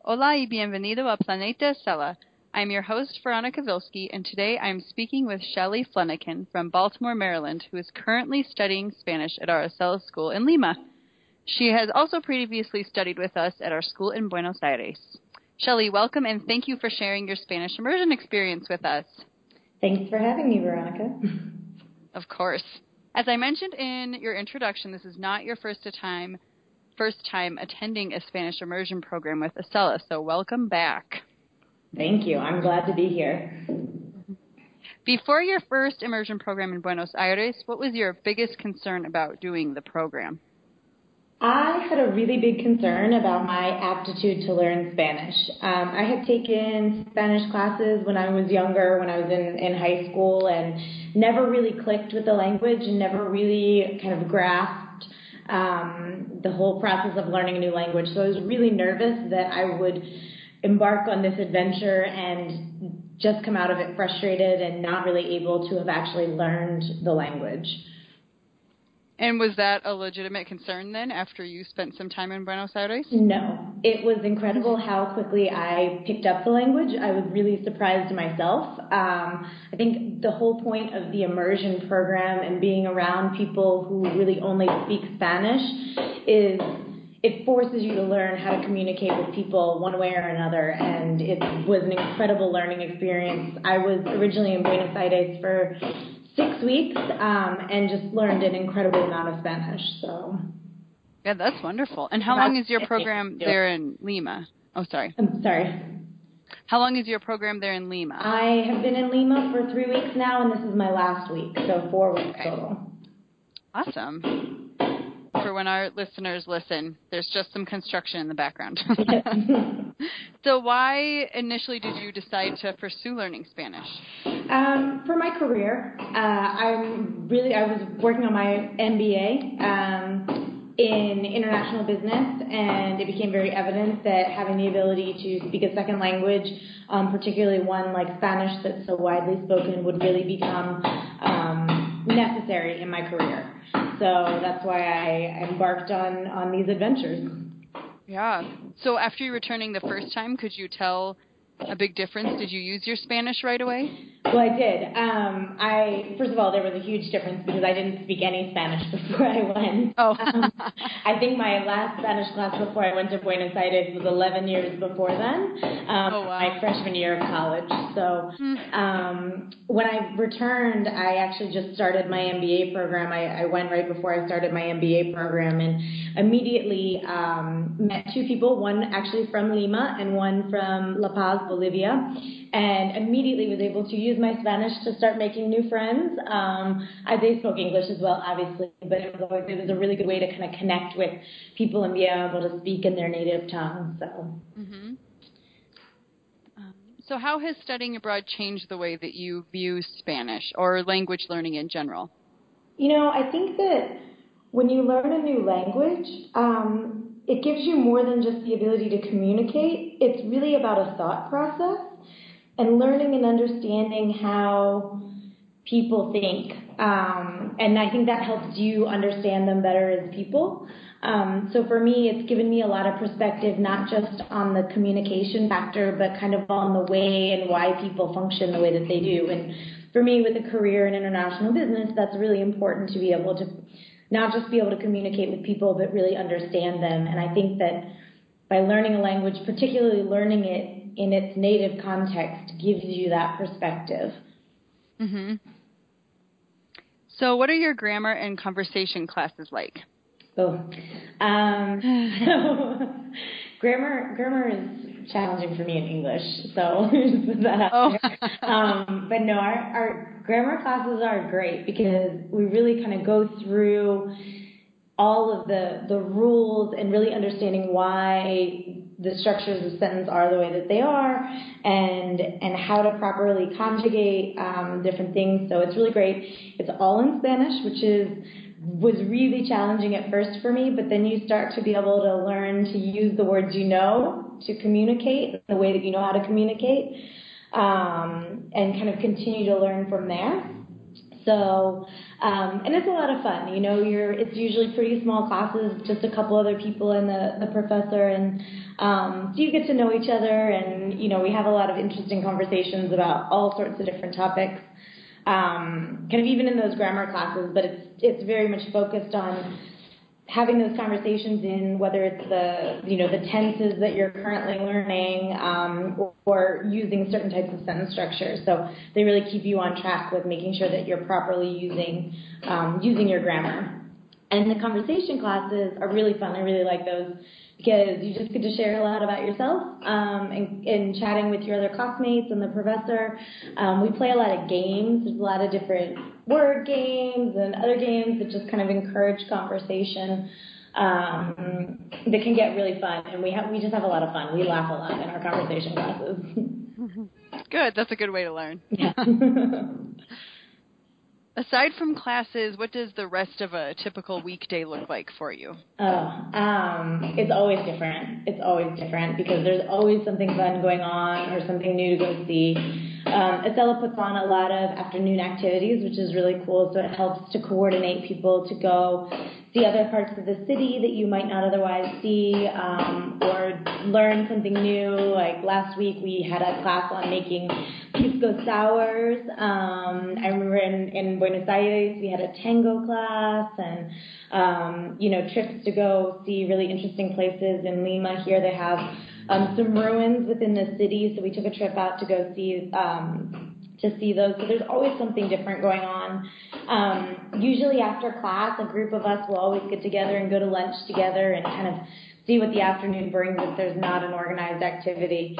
Hola y bienvenido a Planeta Estela. I'm your host, Veronica Vilsky, and today I'm speaking with Shelley Flanagan from Baltimore, Maryland, who is currently studying Spanish at our Estela School in Lima. She has also previously studied with us at our school in Buenos Aires. Shelley, welcome, and thank you for sharing your Spanish immersion experience with us. Thanks for having me, Veronica. Of course. As I mentioned in your introduction, this is not your first time attending a Spanish immersion program with Estela, so welcome back. Thank you. I'm glad to be here. Before your first immersion program in Buenos Aires, what was your biggest concern about doing the program? I had a really big concern about my aptitude to learn Spanish. I had taken Spanish classes when I was younger, when I was in high school, and never really clicked with the language and never really kind of grasped the whole process of learning a new language. So I was really nervous that I would embark on this adventure and just come out of it frustrated and not really able to have actually learned the language. And was that a legitimate concern then after you spent some time in Buenos Aires? No. It was incredible how quickly I picked up the language. I was really surprised myself. I think the whole point of the immersion program and being around people who really only speak Spanish is it forces you to learn how to communicate with people one way or another, and it was an incredible learning experience. I was originally in Buenos Aires for 6 weeks and just learned an incredible amount of Spanish. So, yeah, that's wonderful. And how long is your program there in Lima? Oh, sorry. I'm sorry. How long is your program there in Lima? I have been in Lima for 3 weeks now, and this is my last week, so 4 weeks total. Awesome. For when our listeners listen, there's just some construction in the background. So why initially did you decide to pursue learning Spanish? For my career, I was working on my MBA in international business, and it became very evident that having the ability to speak a second language, particularly one like Spanish that's so widely spoken, would really become necessary in my career. So that's why I embarked on these adventures. Yeah. So after you returning the first time, could you tell a big difference? Did you use your Spanish right away? Well, I did. First of all, there was a huge difference because I didn't speak any Spanish before I went. Oh. I think my last Spanish class before I went to Buenos Aires was 11 years before then, oh, wow. my freshman year of college. So when I returned, I actually just started my MBA program. I went right before I started my MBA program and immediately met two people, one actually from Lima and one from La Paz, Bolivia, and immediately was able to use my Spanish to start making new friends. They spoke English as well, obviously, but it was a really good way to kind of connect with people and be able to speak in their native tongue. So. Mm-hmm. So how has studying abroad changed the way that you view Spanish or language learning in general? You know, I think that when you learn a new language, it gives you more than just the ability to communicate. It's really about a thought process and learning and understanding how people think. And I think that helps you understand them better as people. So for me, it's given me a lot of perspective, not just on the communication factor, but kind of on the way and why people function the way that they do. And for me, with a career in international business, that's really important to be able to not just be able to communicate with people, but really understand them. And I think that by learning a language, particularly learning it in its native context, gives you that perspective. Mm-hmm. So what are your grammar and conversation classes like? Oh, grammar is challenging for me in English, so just put that out there. But no, our grammar classes are great because we really kind of go through all of the rules and really understanding why the structures of sentence are the way that they are and how to properly conjugate different things. So it's really great. It's all in Spanish, which was really challenging at first for me, but then you start to be able to learn to use the words you know to communicate the way that you know how to communicate and kind of continue to learn from there. So, and it's a lot of fun. It's usually pretty small classes, just a couple other people and the professor, and so you get to know each other, and we have a lot of interesting conversations about all sorts of different topics. Kind of even in those grammar classes, but it's very much focused on having those conversations in whether it's the tenses that you're currently learning, or using certain types of sentence structure. So they really keep you on track with making sure that you're properly using your grammar. And the conversation classes are really fun. I really like those because you just get to share a lot about yourself, and chatting with your other classmates and the professor. We play a lot of games. There's a lot of different word games and other games that just kind of encourage conversation, that can get really fun. And we just have a lot of fun. We laugh a lot in our conversation classes. Good. That's a good way to learn. Yeah. Aside from classes, what does the rest of a typical weekday look like for you? It's always different. It's always different because there's always something fun going on or something new to go see. Acela puts on a lot of afternoon activities, which is really cool, so it helps to coordinate people to go see other parts of the city that you might not otherwise see, or learn something new. Like last week we had a class on making pisco sours. I remember in Buenos Aires we had a tango class, and trips to go see really interesting places. In Lima here they have some ruins within the city, so we took a trip out to go see those. So there's always something different going on. Usually after class, a group of us will always get together and go to lunch together and kind of see what the afternoon brings if there's not an organized activity.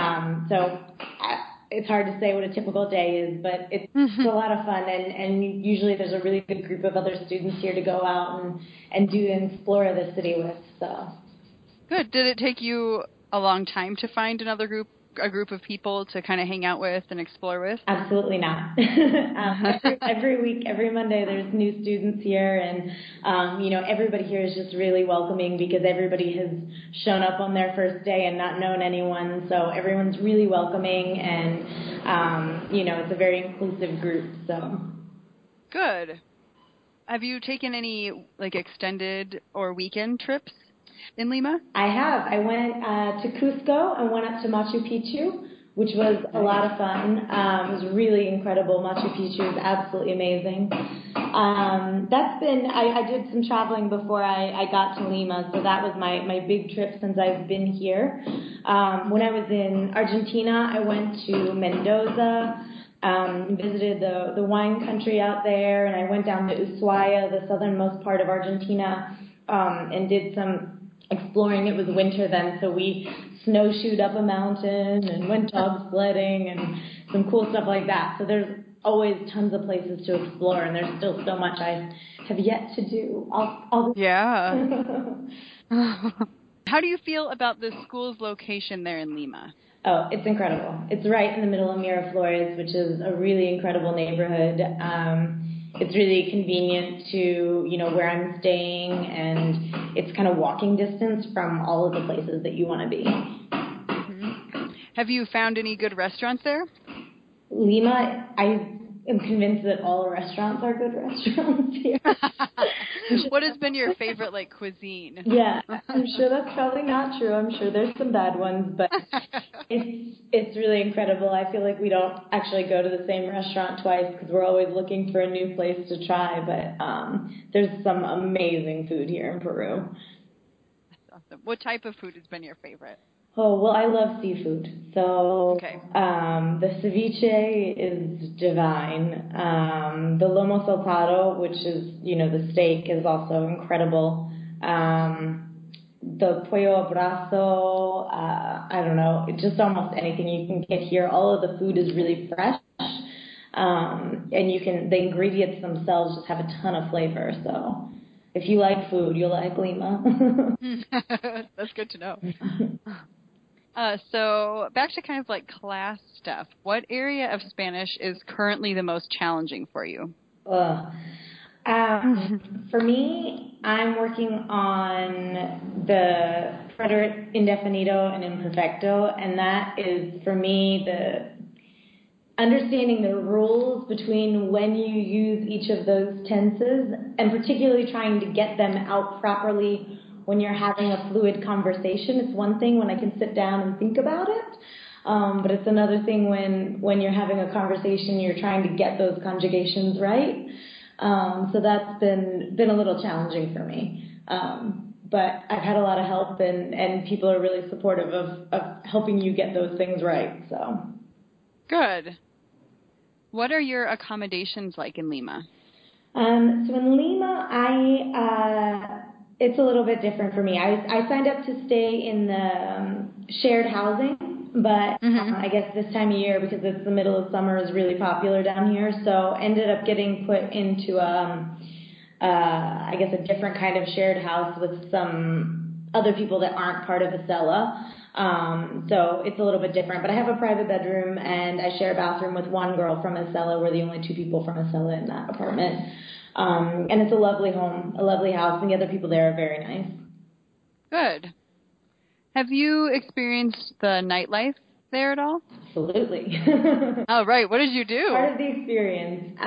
It's hard to say what a typical day is, but it's a lot of fun, and usually there's a really good group of other students here to go out and explore the city with. So good. Did it take you a long time to find a group of people to kind of hang out with and explore with? Absolutely not. Every week, every Monday, there's new students here, and everybody here is just really welcoming because everybody has shown up on their first day and not known anyone, so everyone's really welcoming, and it's a very inclusive group. So good. Have you taken any extended or weekend trips in Lima? I have. I went to Cusco and went up to Machu Picchu, which was a lot of fun. It was really incredible. Machu Picchu is absolutely amazing. I did some traveling before I got to Lima, so that was my big trip since I've been here. When I was in Argentina, I went to Mendoza, visited the wine country out there, and I went down to Ushuaia, the southernmost part of Argentina, and did some exploring. It was winter then, so we snowshoed up a mountain and went dog sledding and some cool stuff like that. So there's always tons of places to explore, and there's still so much I have yet to do. Yeah. How do you feel about the school's location there in Lima? Oh, it's incredible. It's right in the middle of Miraflores, which is a really incredible neighborhood. It's really convenient to, where I'm staying, and it's kind of walking distance from all of the places that you want to be. Mm-hmm. Have you found any good restaurants there? Lima, I am convinced that all restaurants are good restaurants here. What has been your favorite, cuisine? Yeah, I'm sure that's probably not true. I'm sure there's some bad ones, but it's really incredible. I feel like we don't actually go to the same restaurant twice because we're always looking for a new place to try, but there's some amazing food here in Peru. That's awesome. What type of food has been your favorite? Oh, well, I love seafood. So okay. The ceviche is divine. The lomo saltado, which is, the steak, is also incredible. The pollo abrazo, I don't know, just almost anything you can get here. All of the food is really fresh. And the ingredients themselves just have a ton of flavor. So if you like food, you'll like Lima. That's good to know. So back to kind of class stuff. What area of Spanish is currently the most challenging for you? For me, I'm working on the preterite indefinido and imperfecto, and that is, for me, understanding the rules between when you use each of those tenses, and particularly trying to get them out properly when you're having a fluid conversation. It's one thing when I can sit down and think about it, but it's another thing when you're having a conversation, you're trying to get those conjugations right. So that's been a little challenging for me. But I've had a lot of help, and people are really supportive of helping you get those things right. So good. What are your accommodations like in Lima? So in Lima, it's a little bit different for me. I signed up to stay in the shared housing, but I guess this time of year, because it's the middle of summer, is really popular down here. So ended up getting put into I guess a different kind of shared house with some other people that aren't part of Acela. So it's a little bit different, but I have a private bedroom and I share a bathroom with one girl from Acela. We're the only two people from Acela in that apartment. And it's a lovely home, a lovely house, and the other people there are very nice. Good. Have you experienced the nightlife there at all? Absolutely. Oh, right. What did you do? Part of the experience.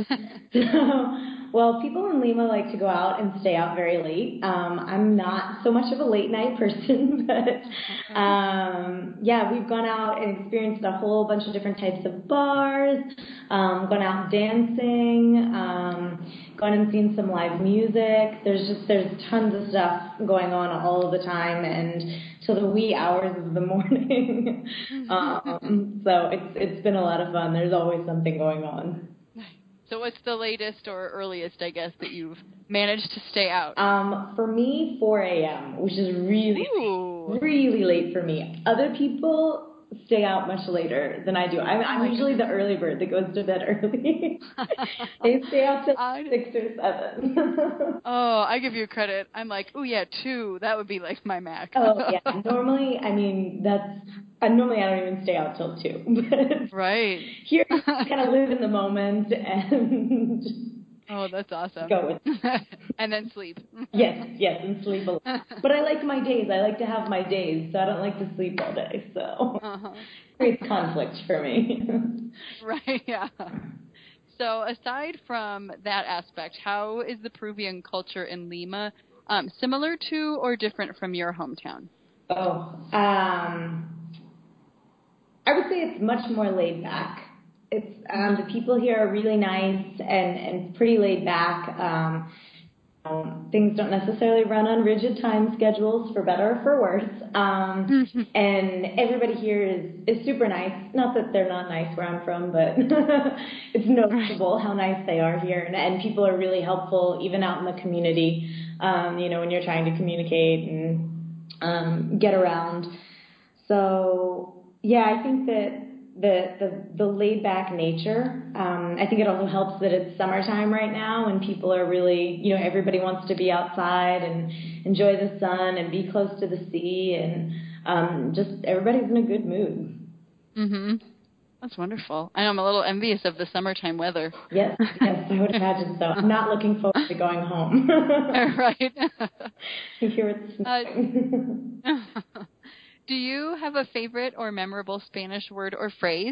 Well, people in Lima like to go out and stay out very late. I'm not so much of a late night person, but yeah, we've gone out and experienced a whole bunch of different types of bars, gone out dancing, gone and seen some live music. There's tons of stuff going on all of the time, and till the wee hours of the morning. So it's been a lot of fun. There's always something going on. So what's the latest or earliest, I guess, that you've managed to stay out? For me, 4 a.m., which is really late for me. Other people stay out much later than I do. I'm usually the early bird that goes to bed early. They stay out till 6 or 7. Oh, I give you credit. I'm like, oh yeah, 2. That would be like my max. Oh yeah. Normally, I mean, normally I don't even stay out till 2. But right. Here, you kind of live in the moment and. Oh, that's awesome. Go with it. And then sleep. Yes, and sleep a lot. But I like my days. I like to have my days, so I don't like to sleep all day. So it creates conflict for me. Right, yeah. So aside from that aspect, how is the Peruvian culture in Lima similar to or different from your hometown? I would say it's much more laid back. It's the people here are really nice and pretty laid back. Things don't necessarily run on rigid time schedules, for better or for worse. And everybody here is super nice. Not that they're not nice where I'm from, but it's noticeable how nice they are here. And people are really helpful, even out in the community, when you're trying to communicate and get around. So, yeah, I think that the laid back nature, I think it also helps that it's summertime right now and people are really, everybody wants to be outside and enjoy the sun and be close to the sea, and just everybody's in a good mood. That's wonderful. I know I'm a little envious of the summertime weather. Yes, I would imagine so. I'm not looking forward to going home. Right. Here it's snowing. Do you have a favorite or memorable Spanish word or phrase?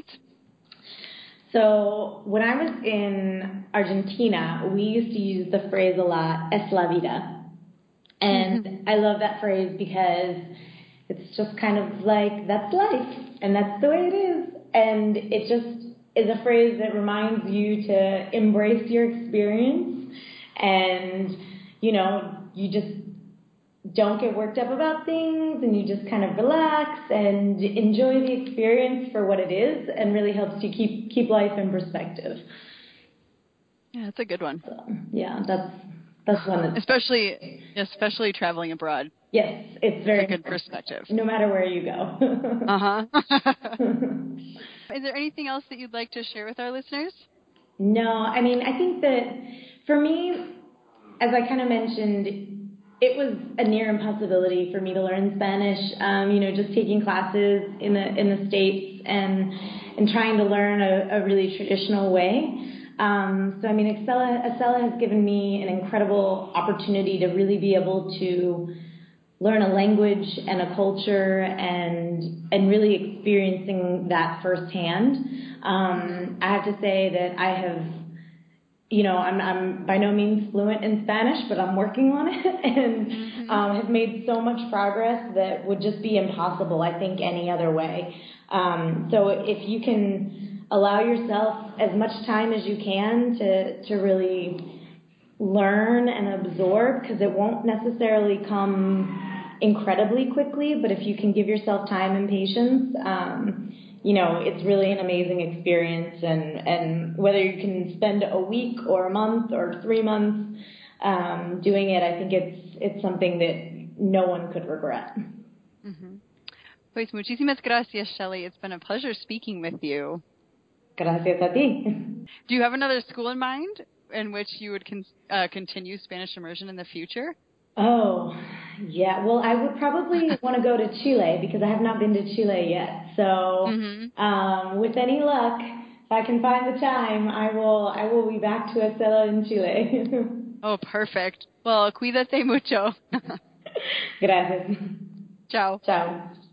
So when I was in Argentina, we used to use the phrase a lot, es la vida. And I love that phrase because it's just kind of like, that's life, and that's the way it is. And it just is a phrase that reminds you to embrace your experience and, you just don't get worked up about things, and you just kind of relax and enjoy the experience for what it is, and really helps you keep life in perspective. Yeah, that's a good one. So, yeah, that's one. Especially traveling abroad. Yes, it's very a good perspective. No matter where you go. Is there anything else that you'd like to share with our listeners? No, I think that for me, as I kind of mentioned, it was a near impossibility for me to learn Spanish. Just taking classes in the States and trying to learn a really traditional way. Acela has given me an incredible opportunity to really be able to learn a language and a culture and and really experiencing that firsthand. I have to say that I have, I'm by no means fluent in Spanish, but I'm working on it and have made so much progress that would just be impossible, I think, any other way. So if you can allow yourself as much time as you can to really learn and absorb, because it won't necessarily come incredibly quickly, but if you can give yourself time and patience, it's really an amazing experience. And whether you can spend a week or a month or 3 months doing it, I think it's something that no one could regret. Pues muchísimas gracias, Shelley. It's been a pleasure speaking with you. Gracias a ti. Do you have another school in mind in which you would continue Spanish immersion in the future? Oh, yeah. Well, I would probably want to go to Chile because I have not been to Chile yet. So with any luck, if I can find the time, I will be back to Estela in Chile. Oh, perfect. Well, cuídate mucho. Gracias. Ciao. Ciao.